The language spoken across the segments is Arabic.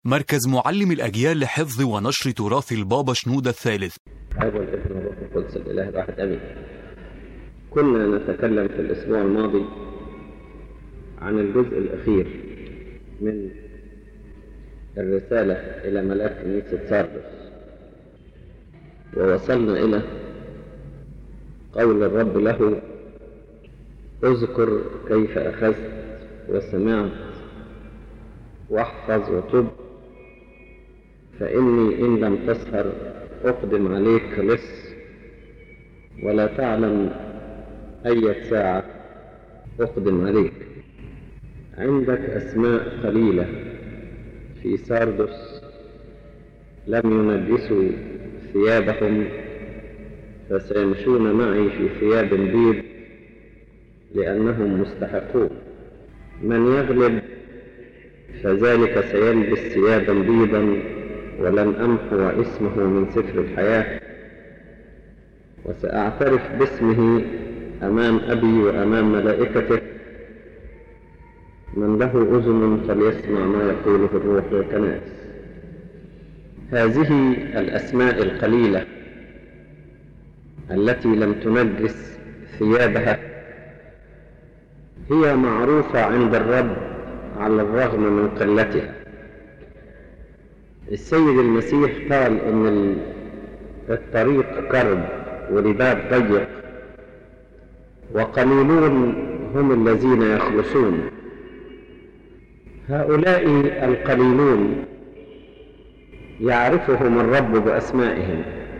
مركز معلم الأجيال لحفظ ونشر تراث البابا شنودة الثالث. أب والابن والروح القدس الإله الواحد آمين. كنا نتكلم في الأسبوع الماضي عن الجزء الأخير من الرسالة إلى ملاك كنيسة ساردس، ووصلنا إلى قول الرب له: اذكر كيف أخذت وسمعت واحفظ وتب، فإني إن لم تسهر أقدم عليك لص، ولا تعلم أي ساعة أقدم عليك. عندك أسماء قليلة في ساردس لم ينجسوا ثيابهم، فسيمشون معي في ثياب بيض لأنهم مستحقون. من يغلب فذلك سيلبس ثيابا بيضا، ولن أمحو اسمه من سفر الحياة، وسأعترف باسمه أمام أبي وأمام ملائكته. من له أذن فليسمع ما يقوله الروح للكنائس. هذه الأسماء القليلة التي لم تنجس ثيابها هي معروفة عند الرب على الرغم من قلتها. السيد المسيح قال إن الطريق كرب والباب ضيق، وقليلون هم الذين يخلصون. هؤلاء القليلون يعرفهم الرب بأسمائهم.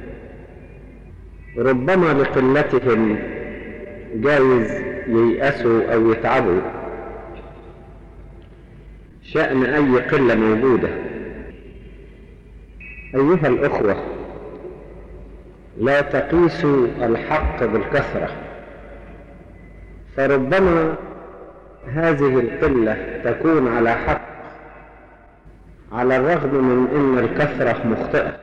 ربما لقلتهم جايز ييأسوا أو يتعبوا، شأن أي قلة موجودة. أيها الأخوة، لا تقيسوا الحق بالكثرة، فربما هذه القلة تكون على حق على الرغم من أن الكثرة مخطئة.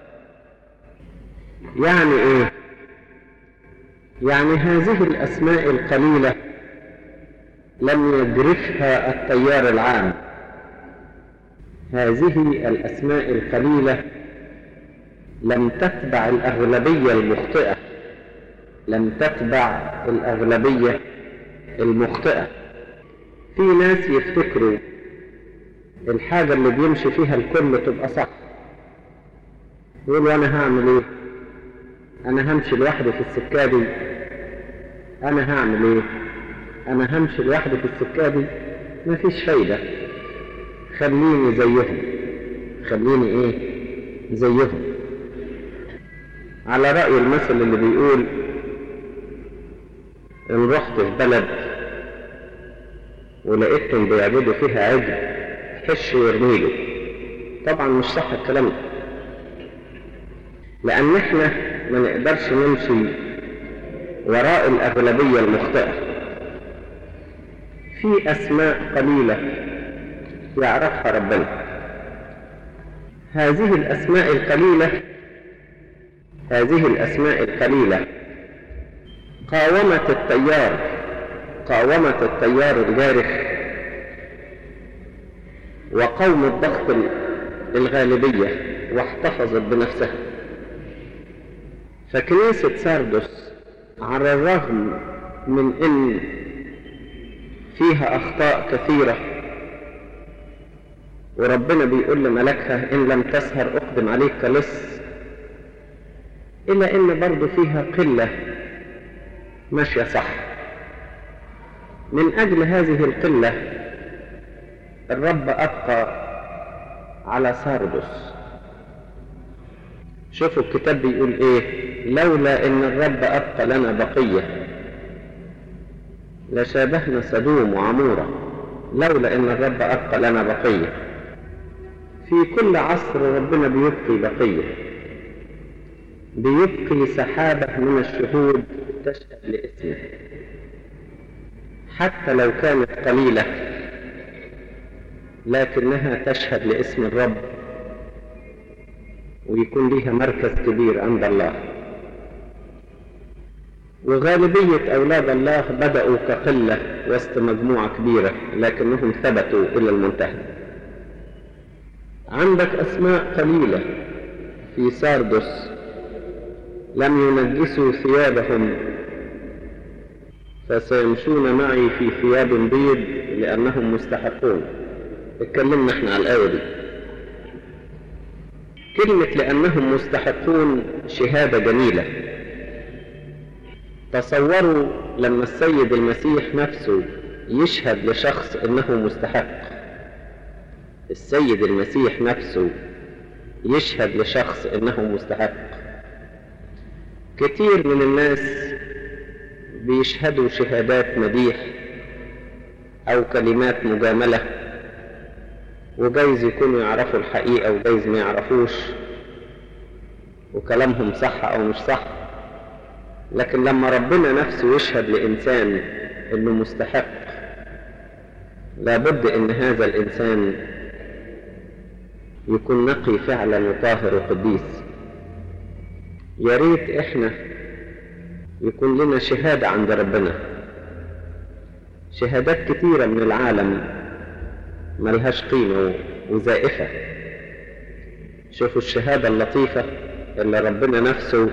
يعني إيه؟ يعني هذه الأسماء القليلة لم يجرفها التيار العام. هذه الأسماء القليلة لم تتبع الأغلبية المخطئة، لم تتبع الأغلبية المخطئة. في ناس يفتكروا الحاجة اللي بيمشي فيها الكل تبقى صح. يقولوا أنا هعمل إيه؟ أنا همشي لوحدي في السكة دي. أنا هعمل إيه؟ أنا همشي لوحدي في السكة دي، مفيش فايدة. خليني زيهم. خليني إيه؟ زيهم. على رأي المثل اللي بيقول: إن رحت في بلد ولقيتهم بيعبدوا فيها عجل، حش وارميله. طبعا مش صح الكلام ده، لأن احنا ما نقدرش نمشي وراء الأغلبية المخطئة. في أسماء قليلة يعرفها ربنا. هذه الأسماء القليلة قاومت التيار الجارح، وقاومت ضغط الغالبية، واحتفظت بنفسها. فكنيسة ساردس على الرغم من أن فيها أخطاء كثيرة، وربنا بيقول لملكها: إن لم تسهر أقدم عليك كلص، إلا أن برضو فيها قلة ماشية صح. من أجل هذه القلة الرب أبقى على ساردس. شوفوا الكتاب بيقول إيه: لولا إن الرب أبقى لنا بقية لشابهنا سدوم وعمورة. لولا إن الرب أبقى لنا بقية. في كل عصر ربنا بيبقي بقية، بيبقي سحابة من الشهود تشهد لاسمه، حتى لو كانت قليلة لكنها تشهد لاسم الرب، ويكون لها مركز كبير عند الله. وغالبية أولاد الله بدأوا كقلة وسط مجموعة كبيرة، لكنهم ثبتوا إلى المنتهى. عندك أسماء قليلة في ساردس لم ينجسوا ثيابهم فسيمشون معي في ثياب بيض لأنهم مستحقون. اتكلمنا احنا على الآية دي. كلمة لأنهم مستحقون شهادة جميلة. تصوروا لما السيد المسيح نفسه يشهد لشخص انه مستحق. السيد المسيح نفسه يشهد لشخص انه مستحق. كتير من الناس بيشهدوا شهادات مديح او كلمات مجاملة، وجايز يكونوا يعرفوا الحقيقة وجايز ما يعرفوش، وكلامهم صح او مش صح. لكن لما ربنا نفسه يشهد لإنسان انه مستحق، لابد ان هذا الإنسان يكون نقي فعلا وطاهر وقديس. يا ريت احنا يكون لنا شهادة عند ربنا. شهادات كتيرة من العالم ملهاش قيمة وزائفة. شوفوا الشهادة اللطيفة اللي ربنا نفسه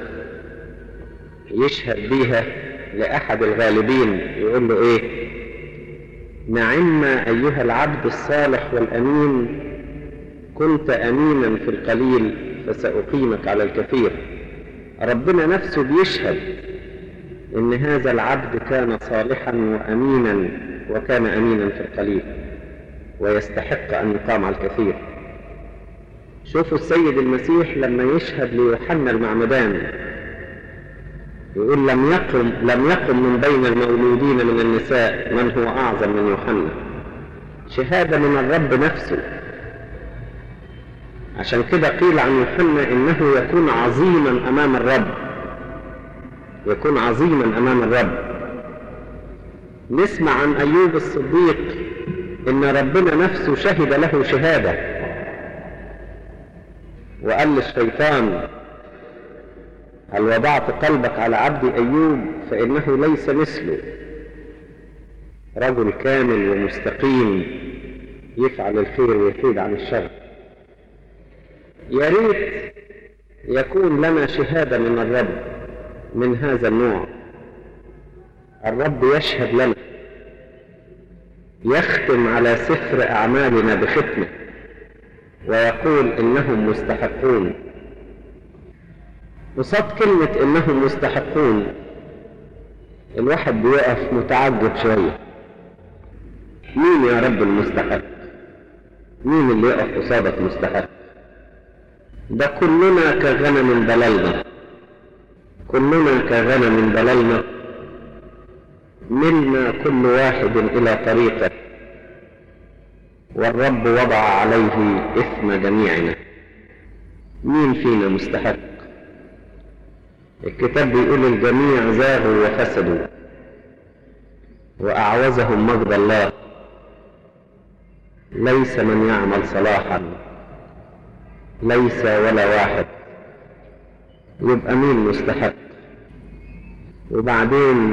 يشهد بيها لأحد الغالبين، يقول له ايه؟ نعم أيها العبد الصالح والأمين، كنت أمينا في القليل فسأقيمك على الكثير. ربنا نفسه بيشهد إن هذا العبد كان صالحا وأمينا، وكان أمينا في القليل ويستحق أن يقام على الكثير. شوفوا السيد المسيح لما يشهد ليوحنا المعمدان يقول لم يقم من بين المولودين من النساء من هو أعظم من يوحنا. شهادة من الرب نفسه. عشان كده قيل عن يوحنا إنه يكون عظيما أمام الرب. يكون عظيما أمام الرب. نسمع عن أيوب الصديق إن ربنا نفسه شهد له شهادة، وقال للشيطان هل وضعت قلبك على عبد أيوب فإنه ليس مثله، رجل كامل ومستقيم يفعل الخير ويحيد عن الشر. يا ريت يكون لنا شهادة من الرب من هذا النوع. الرب يشهد لنا، يختم على سفر أعمالنا بختمه ويقول إنهم مستحقون. قصاد كلمة إنهم مستحقون الواحد بيقف متعجب شوية. مين يا رب المستحق؟ مين اللي يقف قصادك مستحق؟ ده كلنا كغنم ضللنا، كلنا كغنم ضللنا، ملنا كل واحد إلى طريقه، والرب وضع عليه إثم جميعنا. مين فينا مستحق؟ الكتاب بيقول الجميع زاغوا وفسدوا وأعوزهم مجد الله، ليس من يعمل صلاحا، ليس ولا واحد. يبقى مين مستحق؟ وبعدين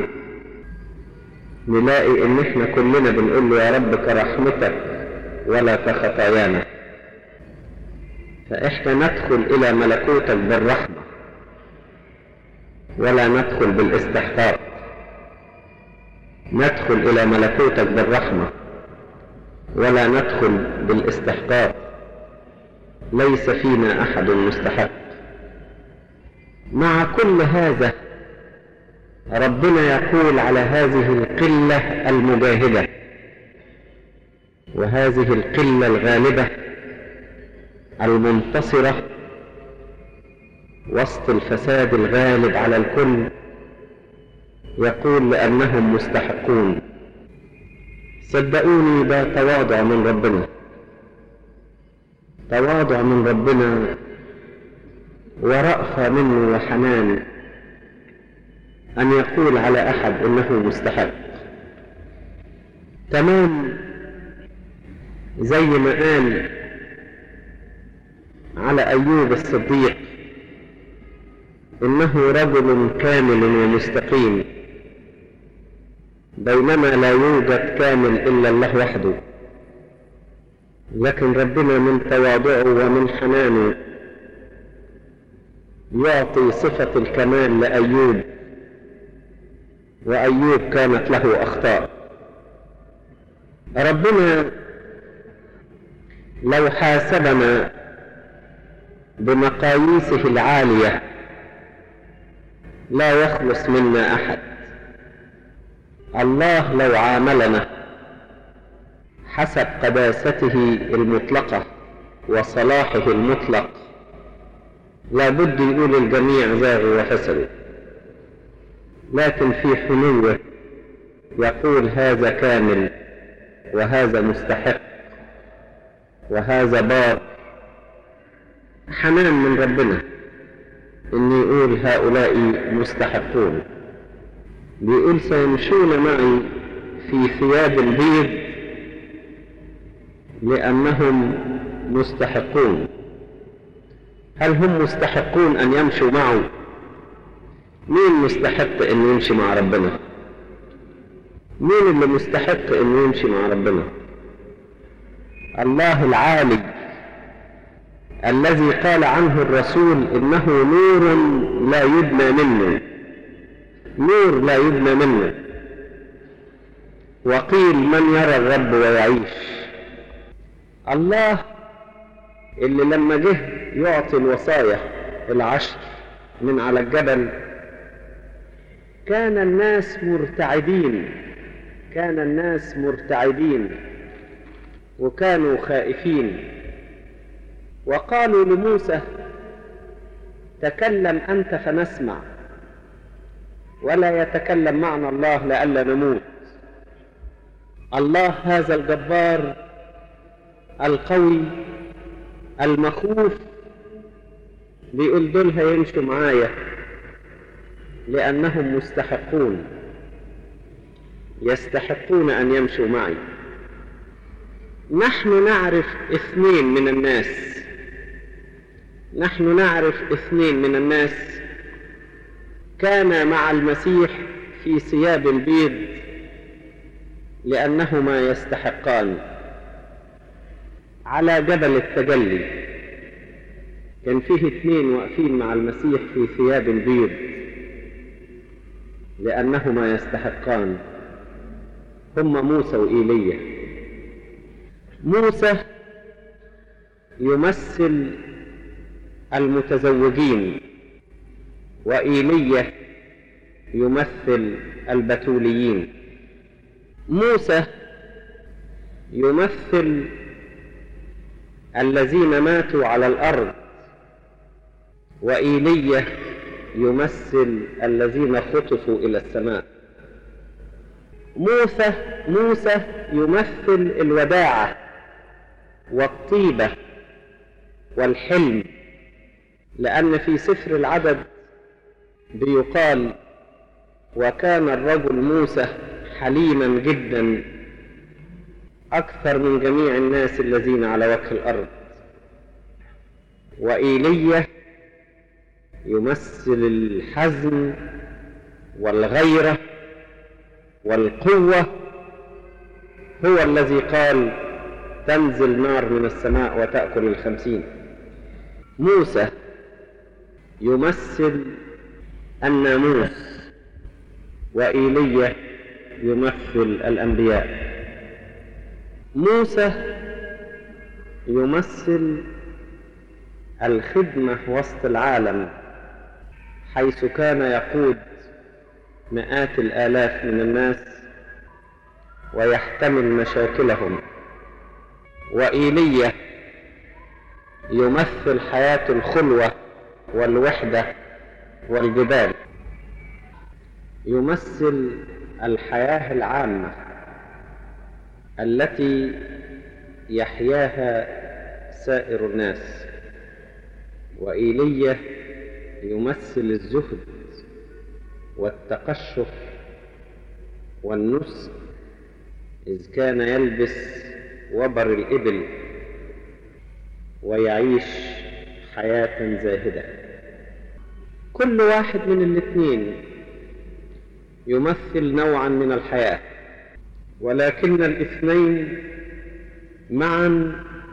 نلاقي ان احنا كلنا بنقول له يا رب كرحمتك ولا كخطايانا. فاحنا ندخل الى ملكوتك بالرحمة ولا ندخل بالاستحقاق. ندخل الى ملكوتك بالرحمة ولا ندخل بالاستحقاق. ليس فينا احد مستحق. مع كل هذا ربنا يقول على هذه القلة المجاهدة وهذه القلة الغالبة المنتصرة وسط الفساد الغالب على الكل، يقول لأنهم مستحقون. صدقوني ده تواضع من ربنا، تواضع من ربنا ورأفة منه وحنان أن يقول على أحد إنه مستحق. تمام زي ما قال على أيوب الصديق إنه رجل كامل ومستقيم، بينما لا يوجد كامل إلا الله وحده. لكن ربنا من تواضعه ومن حنانه يعطي صفة الكمال لأيوب، وأيوب كانت له أخطاء. ربنا لو حاسبنا بمقاييسه العالية لا يخلص منا أحد. الله لو عاملنا حسب قداسته المطلقة وصلاحه المطلق لا بد يقول الجميع زاغوا وفسدوا، لكن في حنوه يقول هذا كامل وهذا مستحق وهذا بار. حنان من ربنا إن يقول هؤلاء مستحقون. بيقول سيمشون معي في ثياب البيض لأنهم مستحقون. هل هم مستحقون أن يمشوا معه؟ مين مستحق أن يمشي مع ربنا؟ مين اللي مستحق أن يمشي مع ربنا؟ الله العالي الذي قال عنه الرسول إنه نور لا يدنى منه، نور لا يدنى منه. وقيل من يرى الرب ويعيش. الله اللي لما جه يعطي الوصايا العشر من على الجبل كان الناس مرتعدين وكانوا خائفين، وقالوا لموسى تكلم أنت فنسمع ولا يتكلم معنا الله لئلا نموت. الله هذا الجبار القوي المخوف بيقول دول هيمشوا معايا لأنهم مستحقون، يستحقون أن يمشوا معي. نحن نعرف اثنين من الناس كان مع المسيح في ثياب البيض لأنهما يستحقان. على جبل التجلي كان فيه اثنين واقفين مع المسيح في ثياب البيض لأنهما يستحقان، هما موسى وإيليا. موسى يمثل المتزوجين وإيليا يمثل البتوليين. موسى يمثل الذين ماتوا على الأرض، وإيليا يمثل الذين خطفوا إلى السماء. موسى يمثل الوداعة والطيبة والحلم، لأن في سفر العدد بيقال وكان الرجل موسى حليما جدا أكثر من جميع الناس الذين على وجه الأرض. وإيليا يمثل الحزم والغيرة والقوة، هو الذي قال تنزل نار من السماء وتأكل 50. موسى يمثل الناموس، وإيليا يمثل الأنبياء. موسى يمثل الخدمة وسط العالم، حيث كان يقود مئات الآلاف من الناس ويحتمل مشاكلهم. وإيليا يمثل حياة الخلوة والوحدة والجبال، يمثل الحياة العامة التي يحياها سائر الناس. وإيليا يمثل الزهد والتقشف والنسك، إذ كان يلبس وبر الإبل ويعيش حياة زاهدة. كل واحد من الاثنين يمثل نوعا من الحياة، ولكن الاثنين معا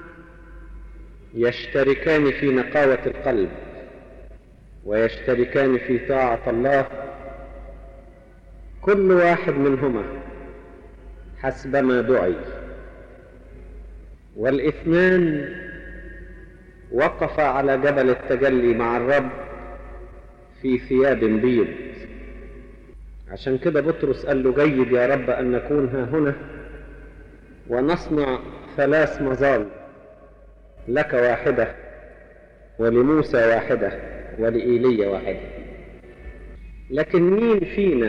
يشتركان في نقاوة القلب ويشتركان في طاعة الله، كل واحد منهما حسبما دعي، والاثنان وقفا على جبل التجلي مع الرب في ثياب بيض. عشان كده بطرس قال له: جيد يا رب أن نكون ها هنا ونصنع 3 مظال، لك واحدة، ولموسى واحدة، ولإيليا واحدة. لكن مين فينا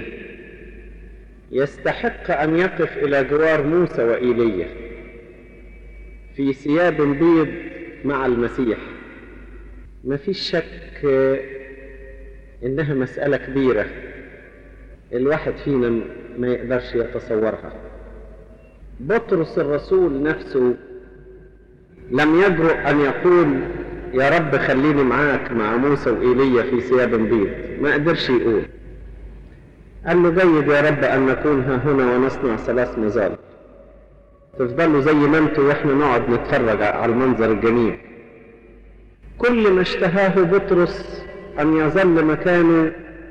يستحق أن يقف إلى جوار موسى وإيليا في ثياب بيض مع المسيح؟ ما فيش شك إنها مسألة كبيرة الواحد فينا ما يقدرش يتصورها. بطرس الرسول نفسه لم يجرؤ أن يقول: يا رب خليني معاك مع موسى وإيليا في ثياب بيض. ما قدرش يقول. قال له: جيد يا رب أن نكون ها هنا ونصنع 3 مظال. تفضلوا زي ما انتوا واحنا نقعد نتفرج على المنظر الجميل. كل ما اشتهاه بطرس أن يظل مكانه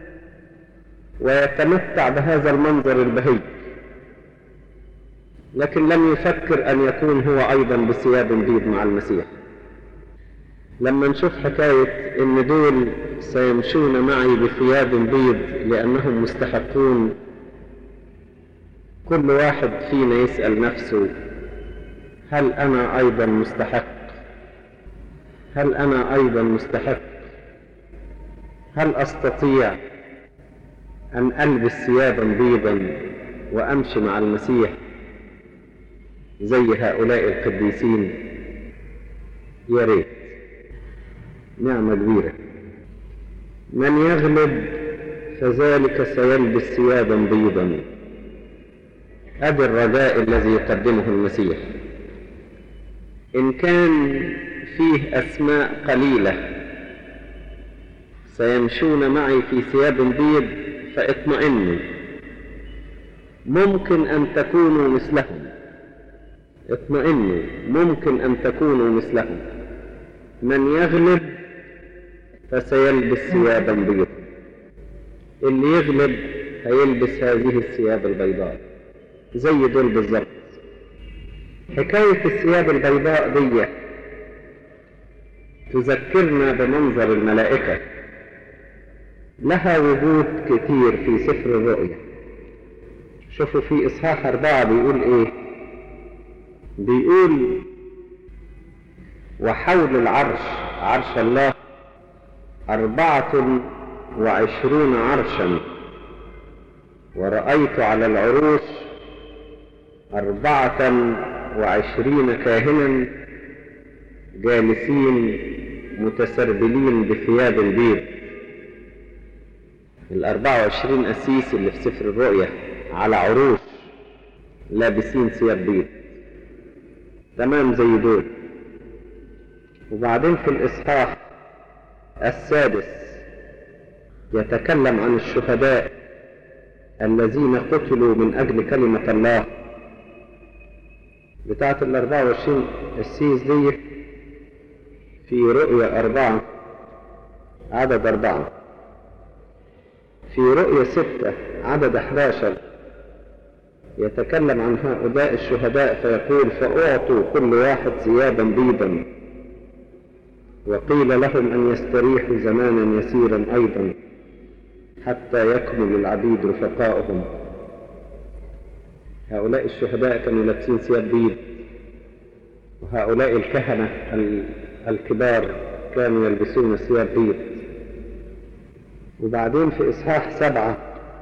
ويتمتع بهذا المنظر البهي، لكن لم يفكر أن يكون هو أيضا بثياب بيض مع المسيح. لما نشوف حكاية إن دول سيمشون معي بثياب بيض لأنهم مستحقون، كل واحد فينا يسأل نفسه: هل أنا أيضا مستحق؟ هل أنا أيضا مستحق؟ هل أستطيع أن ألبس ثيابا بيضا وأمشي مع المسيح زي هؤلاء القديسين؟ يا ريت. نعم كبيرة. من يغلب فذلك سيلبس ثيابا بيضا. هذا الرجاء الذي يقدمه المسيح. إن كان فيه أسماء قليلة سيمشون معي في ثياب بيض فاطمئنوا، ممكن أن تكونوا مثلهم. اطمئنوا، ممكن أن تكونوا مثلهم. من يغلب فسيلبس ثيابا بيضا. اللي يغلب هيلبس هذه الثياب البيضاء زي دول بالظبط. حكاية الثياب البيضاء دي تذكرنا بمنظر الملائكة، لها وجود كتير في سفر الرؤيا. شوفوا في إصحاح 4 بيقول إيه؟ بيقول: وحول العرش، عرش الله، 24 عرشا، ورأيت على العروش 24 كاهنا جالسين متسربلين بثياب بيض. 24 قسيس اللي في سفر الرؤيا على عروش لابسين ثياب بيض تمام زي دول. وبعدين في الإصحاح 6 يتكلم عن الشهداء الذين قتلوا من أجل كلمة الله. بتاعة 24 قسيس دي في رؤيا 4 عدد 4، في رؤيا 6 عدد 11 يتكلم عن هؤلاء الشهداء فيقول: فأعطوا كل واحد ثيابا بيضا، وقيل لهم أن يستريحوا زمانا يسيرا أيضا حتى يكمل العبيد رفقائهم. هؤلاء الشهداء كانوا لابسين ثياب بيض، وهؤلاء الكهنة الكبار كانوا يلبسون ثياب بيض. وبعدين في إصحاح 7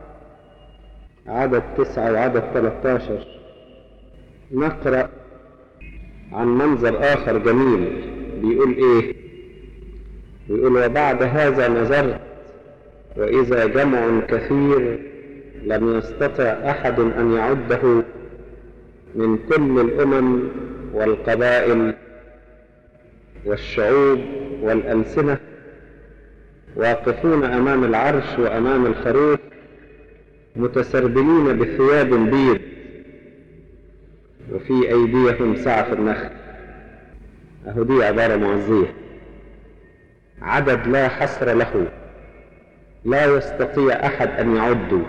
عدد 9 وعدد 13 نقرأ عن منظر آخر جميل. بيقول إيه؟ بيقول: وبعد هذا نظرت وإذا جمع كثير لم يستطع أحد أن يعده من كل الأمم والقبائل والشعوب والألسنة، واقفون أمام العرش وأمام الخروف متسربلين بثياب بيض وفي أيديهم سعف النخل. أهو دي عبارة معزية، عدد لا حصر له، لا يستطيع أحد أن يعدوا،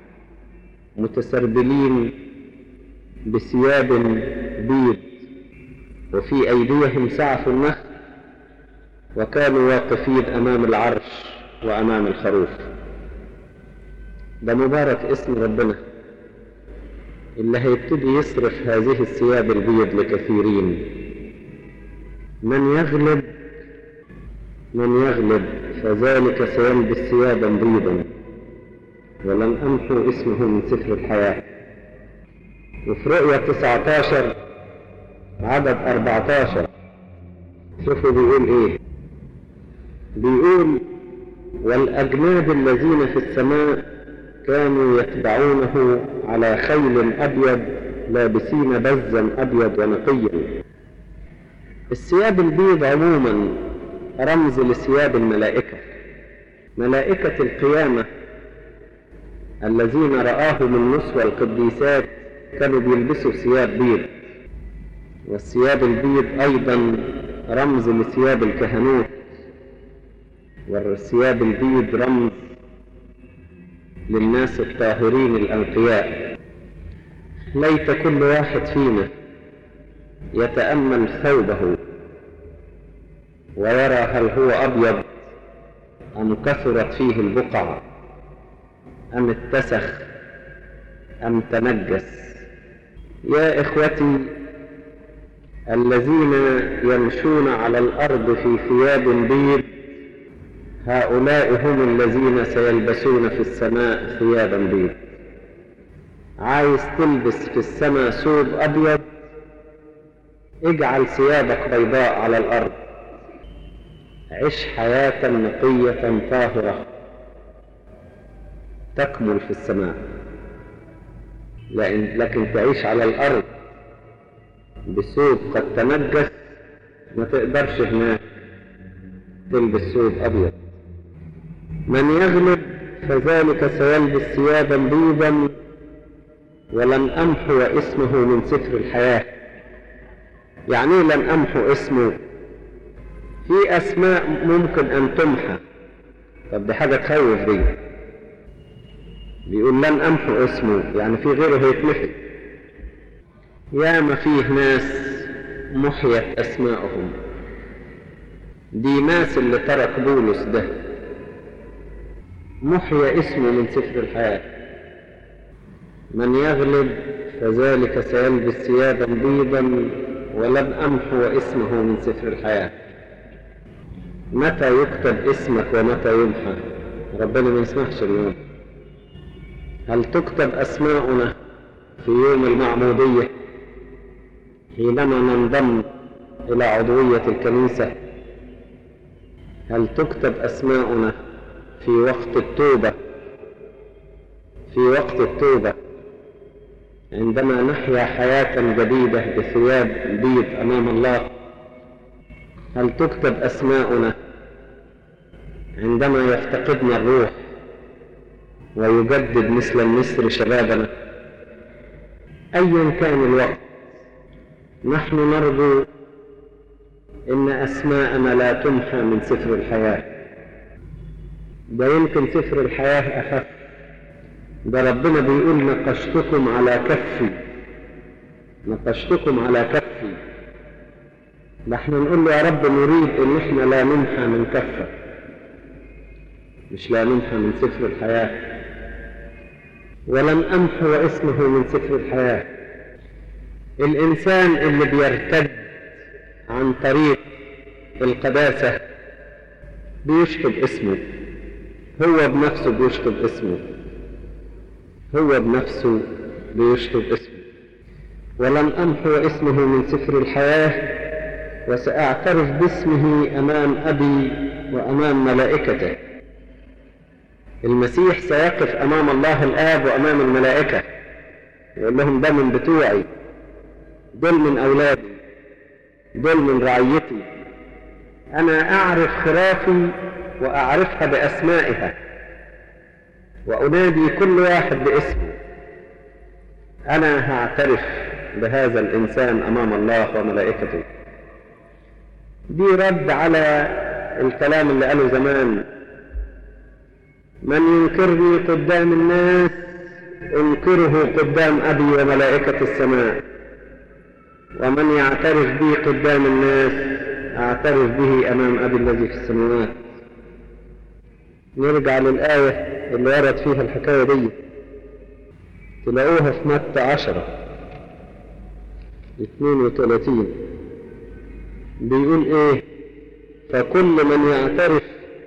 متسربلين بثياب بيض وفي أيديهم سعف النخل، وكانوا واقفين أمام العرش وأمام الخروف. ده مبارك اسم ربنا اللي هيبتدي يصرف هذه الثياب البيض لكثيرين. من يغلب فذلك سيلبس ثيابا بيضا ولن أمحو اسمه من سفر الحياة. وفي رؤيا 19 عدد 14 شوفوا بيقول ايه؟ بيقول: والأجناد الذين في السماء كانوا يتبعونه على خيل أبيض لابسين بزا أبيض ونقيا. الثياب البيض عموما رمز لثياب الملائكة، ملائكة القيامة الذين رآهم النسوة القديسات كانوا بيلبسوا ثياب بيض، والثياب البيض أيضا رمز لثياب الكهنوت، والثياب البيض رمز للناس الطاهرين الأنقياء. ليت كل واحد فينا يتأمل ثوبه ويرى هل هو أبيض أم كثرت فيه البقع أم اتسخ أم تنجس. يا إخوتي الذين يمشون على الأرض في ثياب بيض، هؤلاء هم الذين سيلبسون في السماء ثيابا بيض. عايز تلبس في السماء ثوب أبيض؟ اجعل ثيابك بيضاء على الأرض، عش حياة نقية طاهرة تكمل في السماء. لكن تعيش على الأرض بثوب قد تنجس، ما تقدرش هناك تلبس ثوب أبيض. من يغلب فذلك سيلبس ثيابا بيضا ولن أمحو اسمه من سفر الحياة. يعني ايه لن أمحو اسمه؟ في أسماء ممكن أن تمحى، طب دي حاجة تخوف دي. بيقول لن أمحو اسمه، يعني في غيره هيتمحي. ياما فيه ناس محيت أسماءهم. ديماس اللي ترك بولس ده محي اسمه من سفر الحياة. من يغلب فذلك سيلبس ثيابا بيضا ولن أمحو اسمه من سفر الحياة. متى يكتب اسمك ومتى يمحى؟ ربنا ما يسمحش اليوم. هل تكتب أسماؤنا في يوم المعمودية حينما ننضم إلى عضوية الكنيسة؟ هل تكتب أسماؤنا في وقت التوبة؟ في وقت التوبة عندما نحيا حياة جديدة بثياب بيض أمام الله؟ هل تكتب أسماؤنا عندما يفتقدنا الروح ويجدد مثل النسر شبابنا؟ أيا كان الوقت نحن نرجو إن أسماءنا لا تمحى من سفر الحياة. ده يمكن سفر الحياة أخف، ده ربنا بيقول نقشتكم على كفي، نقشتكم على كفي. ده احنا نقول له يا رب نريد إن احنا لا نمحى من كفك، مش لا نمحى من سفر الحياة. ولن أمحو اسمه من سفر الحياة. الإنسان اللي بيرتد عن طريق القداسة بيشطب اسمه، هو بنفسه بيشطب اسمه، هو بنفسه بيشطب اسمه. ولن أمحو اسمه من سفر الحياة وسأعترف باسمه أمام أبي وأمام ملائكته. المسيح سيقف أمام الله الآب وأمام الملائكة يقول لهم ده من بتوعي، دول من أولادي، دول من رعيتي. أنا أعرف خرافي وأعرفها بأسمائها وأنادي كل واحد باسمه. أنا هعترف بهذا الإنسان أمام الله وملائكته. دي رد على الكلام اللي قاله زمان: من ينكرني قدام الناس انكره قدام أبي وملائكة السماء، ومن يعترف بي قدام الناس اعترف به أمام أبي الذي في السماوات. نرجع للآية اللي ورد فيها الحكاية دي، تلاقوها في متى 10:32. بيقول ايه؟ فكل من يعترف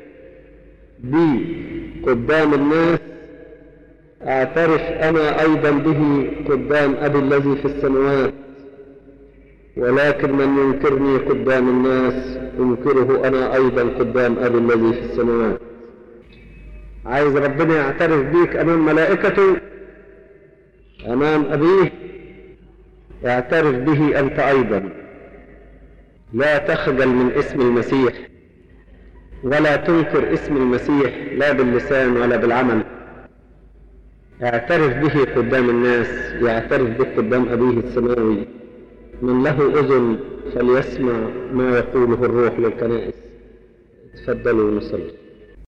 بي قدام الناس اعترف انا ايضا به قدام ابي الذي في السماوات، ولكن من ينكرني قدام الناس انكره انا ايضا قدام ابي الذي في السماوات. عايز ربنا يعترف بيك امام ملائكته، امام ابيه، اعترف به انت ايضا. لا تخجل من اسم المسيح، ولا تنكر اسم المسيح لا باللسان ولا بالعمل. اعترف به قدام الناس، يعترف به قدام أبيه السماوي. من له أذن فليسمع ما يقوله الروح للكنائس. تفضلوا ونصلي.